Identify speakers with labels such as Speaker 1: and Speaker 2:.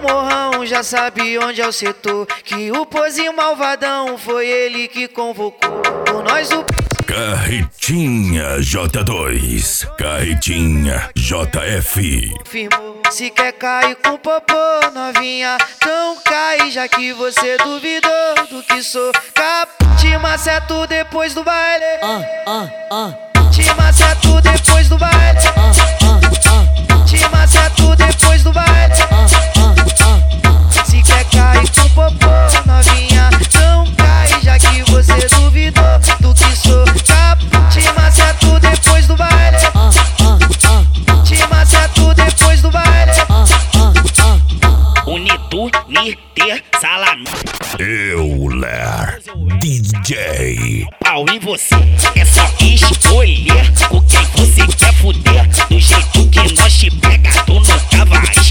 Speaker 1: no morrão, já sabe onde é o setor. Que o pose malvadão foi ele que convocou. Por nós o
Speaker 2: Carretinha J2, Carretinha JF.
Speaker 1: firmou. Se quer cair com popô, novinha, então cai, já que você duvidou do que sou. Te maceto depois do baile. Te maceto depois do baile. Te maceto depois do baile. Se quer cair com popô, novinha, então cai, já que você duvidou do que sou. Te maceto depois do baile. Te maceto depois do baile.
Speaker 3: Unitu, Niter, Salame.
Speaker 2: Euler DJ.
Speaker 3: Pau em você, é só escolher com quem você quer fuder. Do jeito que nós te pega, tu nunca vai